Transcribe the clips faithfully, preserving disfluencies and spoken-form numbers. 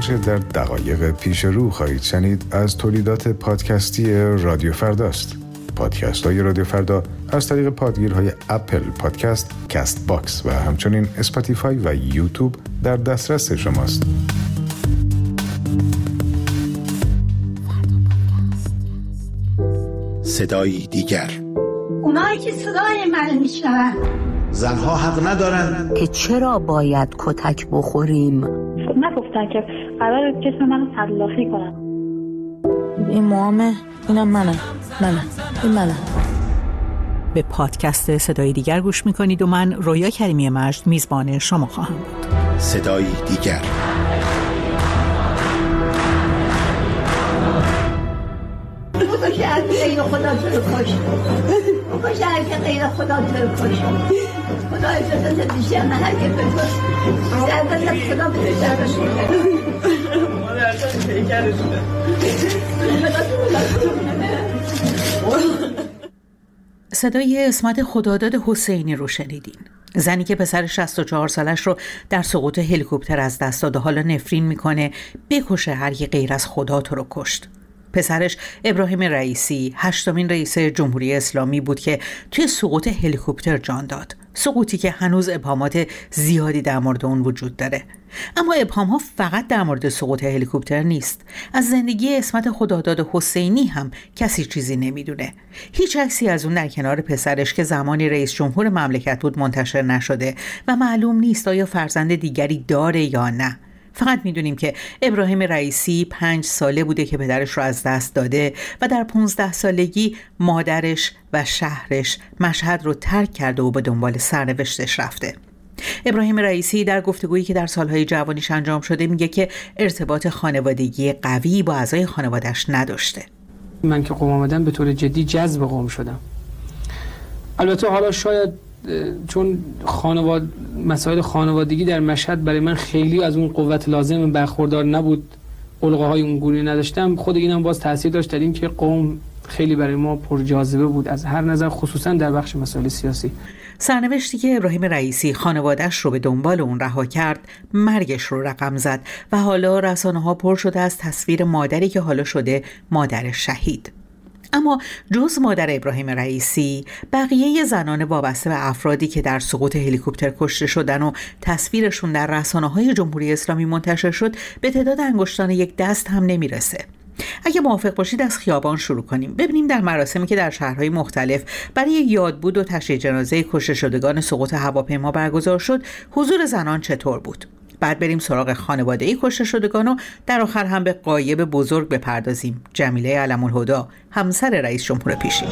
آنچه در دقایق پیش رو خواهید شنید از تولیدات پادکستی رادیو فرداست. پادکست های رادیو فردا از طریق پادگیرهای اپل پادکست، کست باکس و همچنین اسپاتیفای و یوتیوب در دسترس شماست. صدایی دیگر. اونایی که صدای من میشنون زنها حق ندارن که چرا باید کتک بخوریم. نگفتن که قرار جسم من تلافی کنن. این موامه، اینم منم منم این منم. به پادکست صدای دیگر گوش میکنید و من رویا کریمی مجد میزبان شما خواهم بود. صدای دیگر. بابا که از غیر خدا تو رو کشت، بابا که هر غیر خدا تو رو کشت. خدا اجازه بیشتر من هر که بگوش سربازت خدا بیشتر بشونه ما در جان پیکرشونه. صدای اسمت خداداد حسینی رو شنیدین. زنی که پسر شصت و چهار سالش رو در سقوط هلیکوپتر از دست داد و حالا نفرین میکنه بکشه هر کی غیر از خدا تو رو کشت. پسرش ابراهیم رئیسی هشتمین رئیس جمهوری اسلامی بود که توی سقوط هلیکوپتر جان داد. سقوطی که هنوز ابهامات زیادی در مورد اون وجود داره. اما ابهام‌ها فقط در مورد سقوط هلیکوپتر نیست. از زندگی اسمت خداداد حسینی هم کسی چیزی نمیدونه. هیچ عکسی از اون در کنار پسرش که زمانی رئیس جمهور مملکت بود منتشر نشده و معلوم نیست آیا فرزند دیگری داره یا نه. فقط میدونیم که ابراهیم رئیسی پنج ساله بوده که پدرش رو از دست داده و در پونزده سالگی مادرش و شهرش مشهد رو ترک کرده و به دنبال سرنوشتش رفته. ابراهیم رئیسی در گفتگویی که در سالهای جوانیش انجام شده میگه که ارتباط خانوادگی قوی با اعضای خانواده‌اش نداشته. من که قم آمدم به طور جدی جذب قم شدم. البته حالا شاید چون خانواد مسائل خانوادگی در مشهد برای من خیلی از اون قوت لازم برخوردار نبود، علقه های اون گونه نداشتم، خود اینم باز تاثیر داشت در این که قم خیلی برای ما پرجاذبه بود از هر نظر، خصوصا در بخش مسائل سیاسی. سرنوشتی که ابراهیم رئیسی خانواده‌اش رو به دنبال اون رها کرد مرگش رو رقم زد و حالا رسانه‌ها پر شده از تصویر مادری که حالا شده مادر شهید. اما جز مادر ابراهیم رئیسی، بقیه زنان وابسته به افرادی که در سقوط هلیکوپتر کشته شدن و تصویرشون در رسانه‌های جمهوری اسلامی منتشر شد به تعداد انگشتان یک دست هم نمیرسه. اگه موافق باشید از خیابان شروع کنیم، ببینیم در مراسمی که در شهرهای مختلف برای یادبود و تشییع جنازه کشته شدگان سقوط هواپیما برگزار شد، حضور زنان چطور بود. بعد بریم سراغ خانواده‌ای کشته شدگان و در آخر هم به غایب بزرگ بپردازیم، جمیله علم‌الهدی، همسر رئیس جمهور پیشین.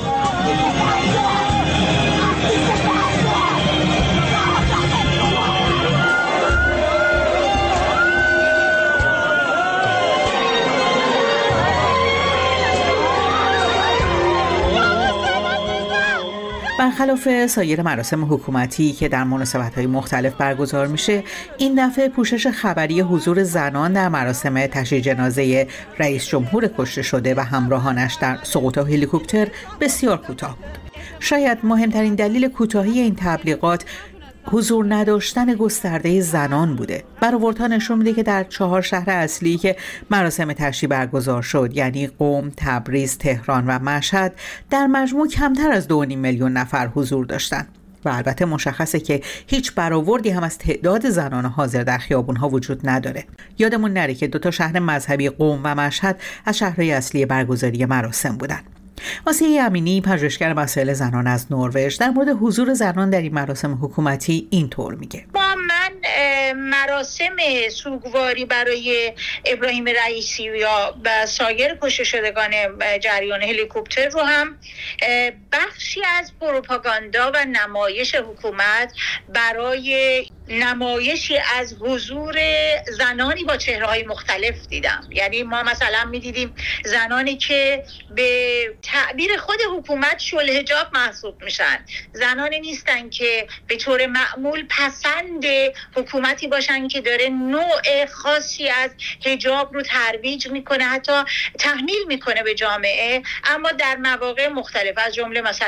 برخلاف سایر مراسم حکومتی که در مناسبت‌های مختلف برگزار میشه، این دفعه پوشش خبری حضور زنان در مراسم تشییع جنازه رئیس جمهور کشته شده و همراهانش در سقوط هلیکوپتر بسیار کوتاه بود. شاید مهمترین دلیل کوتاهی این تبلیغات حضور نداشتن گسترده زنان بوده. برآوردها نشون میده که در چهار شهر اصلی که مراسم تشییع برگزار شد، یعنی قم، تبریز، تهران و مشهد، در مجموع کمتر از دو و نیم میلیون نفر حضور داشتند. و البته مشخصه که هیچ برآوردی هم از تعداد زنان حاضر در خیابون‌ها وجود نداره. یادمون نره که دو تا شهر مذهبی قم و مشهد از شهرهای اصلی برگزاری مراسم بودند. آسیه امینی، پژوهشگر مسائل زنان از نروژ، در مورد حضور زنان در این مراسم حکومتی اینطور میگه: با من مراسم سوگواری برای ابراهیم رئیسی یا سایر کشته شدگان جریان هلیکوپتر رو هم بخشی از پروپاگاندا و نمایش حکومت برای نمایشی از حضور زنانی با چهره‌های مختلف دیدم. یعنی ما مثلا می‌دیدیم زنانی که به تعبیر خود حکومت شل حجاب محسوب میشن، زنانی نیستن که به طور معمول پسند حکومتی باشن که داره نوع خاصی از حجاب رو ترویج میکنه، حتی تحمیل میکنه به جامعه، اما در مواقع مختلف از جمله مثلا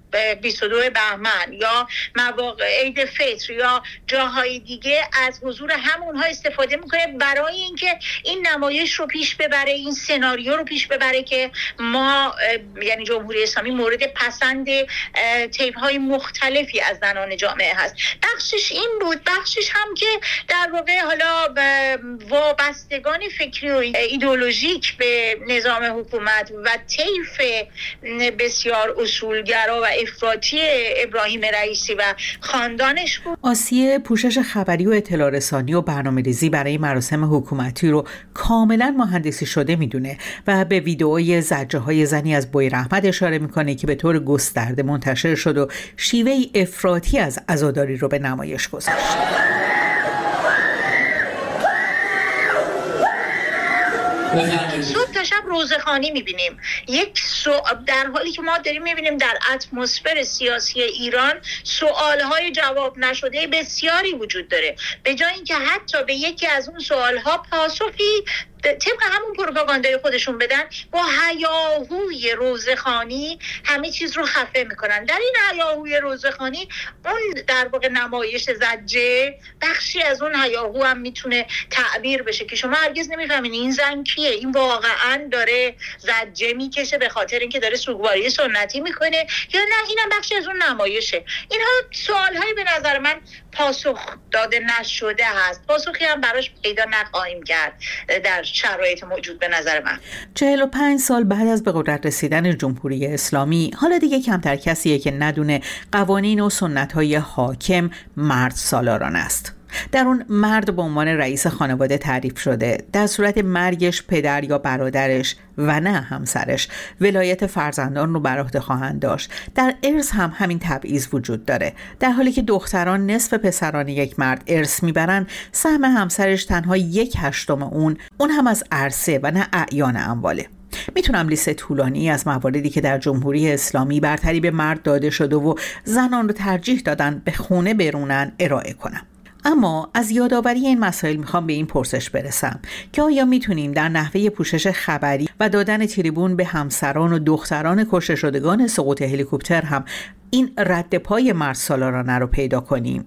بیست و دو بهمن یا مواقع عید فطر یا جاهای دیگه از حضور همونها استفاده میکنه برای اینکه این نمایش رو پیش ببره، این سناریو رو پیش ببره که ما یعنی جمهوری اسلامی مورد پسند طیف های مختلفی از زنان جامعه هست. بخشش این بود، بخشش هم که در واقع حالا وابستگان فکری و ایدئولوژیک به نظام حکومت و طیف بسیار اصولگرا و افراطی ابراهیم رئیسی و خاندانش بود. آسیه پوشش خبری و اطلاع رسانی و برنامه‌ریزی برای مراسم حکومتی رو کاملا مهندسی شده میدونه و به ویدئوی زجرهای زنی از بوی رحمت اشاره میکنه که به طور گسترده منتشر شد و شیوه افراطی از عزاداری رو به نمایش گذاشت. صبح تا شب روزخوانی میبینیم. یک سو... در حالی که ما داریم میبینیم در اتمسفر سیاسی ایران سوالهای جواب نشده بسیاری وجود داره، به جای اینکه حتی به یکی از اون سوالها پاسخی طبق همون پروپاگاندای خودشون بدن، با هیاهوی روزخوانی همه چیز رو خفه میکنن. در این هیاهوی روزخوانی اون در واقع نمایش زجه بخشی از اون هیاهو هم میتونه تعبیر بشه که شما هرگز نمیفهمین این زن کیه، این واقعا داره زجه میکشه به خاطر اینکه داره سوگواری سنتی میکنه یا نه اینم بخشی از اون نمایشه. اینها سوالهایی به نظر من پاسخ داده نشده هست، پاسخی هم براش پیدا نخواهیم کرد در شرایط موجود به نظر من. چهل و پنج سال بعد از به قدرت رسیدن جمهوری اسلامی حالا دیگه کمتر کسیه که ندونه قوانین و سنت‌های حاکم مرد سالاران است. در اون مرد به عنوان رئیس خانواده تعریف شده، در صورت مرگش پدر یا برادرش و نه همسرش ولایت فرزندان رو بر عهده خواهند داشت. در ارث هم همین تبعیض وجود داره. در حالی که دختران نصف پسران یک مرد ارث میبرن، سهم همسرش تنها یک هشتم اون اون هم از عرصه و نه اعیان امواله. میتونم لیست طولانی از مواردی که در جمهوری اسلامی برتری به مرد داده شده و زنان رو ترجیح دادن به خونه برونن ارائه کنم. اما از یادآوری این مسائل میخوام به این پرسش برسم که آیا میتونیم در نحوه پوشش خبری و دادن تریبون به همسران و دختران کشته شدگان سقوط هلیکوپتر هم این رد پای مرد سالارانه رو پیدا کنیم؟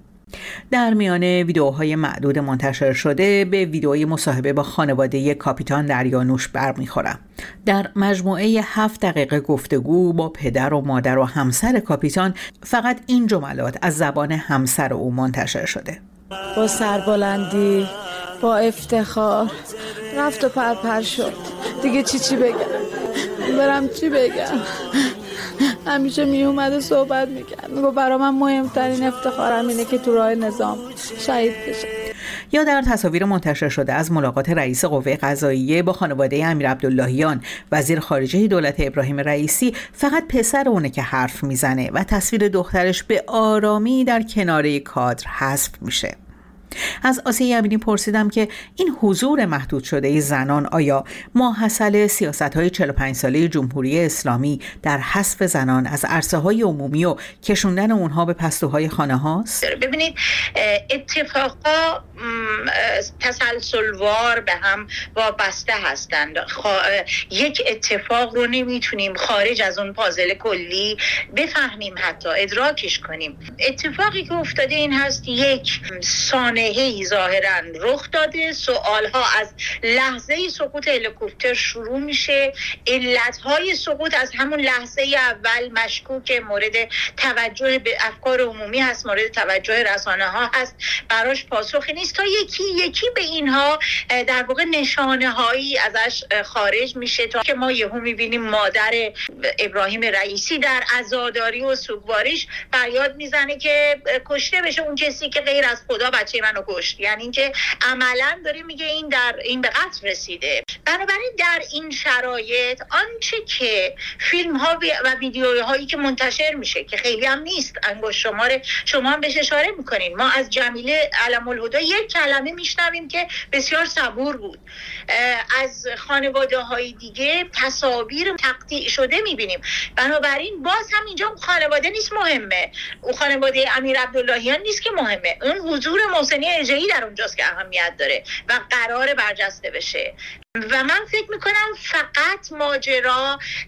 در میان ویدیوهای معدود منتشر شده به ویدیوی مصاحبه با خانواده کاپیتان دریانوش برمیخورم. در مجموعه هفت دقیقه گفتگو با پدر و مادر و همسر کاپیتان فقط این جملات از زبان همسر او منتشر شده: با سربلندی، با افتخار، رفت و پرپر شد. دیگه چی چی بگم؟ برم چی بگم؟ همیشه می اومد و صحبت میکرد، میگو برای من مهمترین افتخارم اینه که تو راه نظام شهید بشم. یا در تصاویر منتشر شده از ملاقات رئیس قوه قضاییه با خانواده امیر عبداللهیان وزیر خارجه دولت ابراهیم رئیسی، فقط پسر اونه که حرف میزنه و تصویر دخترش به آرامی در کناره کادر حذف میشه. از آسیه امینی پرسیدم که این حضور محدود شده زنان آیا ماحصل سیاست‌های چهل و پنج ساله جمهوری اسلامی در حذف زنان از عرصه‌های عمومی و کشوندن اونها به پستوهای خانه هاست؟ ببینید اتفاقا تسلسلوار به هم وابسته هستند. یک اتفاق رو نمیتونیم خارج از اون پازل کلی بفهمیم، حتی ادراکش کنیم. اتفاقی که افتاده این هست یک سانحه‌ای ظاهراً رخ داده، سوالها از لحظه سقوط هلیکوپتر شروع میشه، علتهای سقوط از همون لحظه اول مشکوک، مورد توجه به افکار عمومی هست، مورد توجه رسانه ها هست، براش پاسخی نیست تا یکی یکی به اینها در واقع نشانه هایی ازش خارج میشه تا که ما یهو میبینیم مادر ابراهیم رئیسی در عزاداری و سوگواریش فریاد میزنه که کشته بشه اون کسی که غیر از خدا بچه منو کشت. یعنی اینکه عملاً داره میگه این در این به قتل رسیده. بنابراین در این شرایط آنچه که فیلم ها و ویدیوهایی که منتشر میشه که خیلی هم نیست، انگشت شماره، شما هم بهش اشاره میکنین، ما از جمیله علم الهدی یک کلمه میشنویم که بسیار صبور بود. از خانواده های دیگه تصاویر تقطیع شده میبینیم. بنابراین باز هم اینجا خانواده نیست مهمه، اون خانواده امیر عبداللهیان نیست که مهمه، اون حضور محسنی اژه‌ای در اونجاست که اهمیت داره و قرار برجسته بشه. و من فکر میکنم فقط ماجرا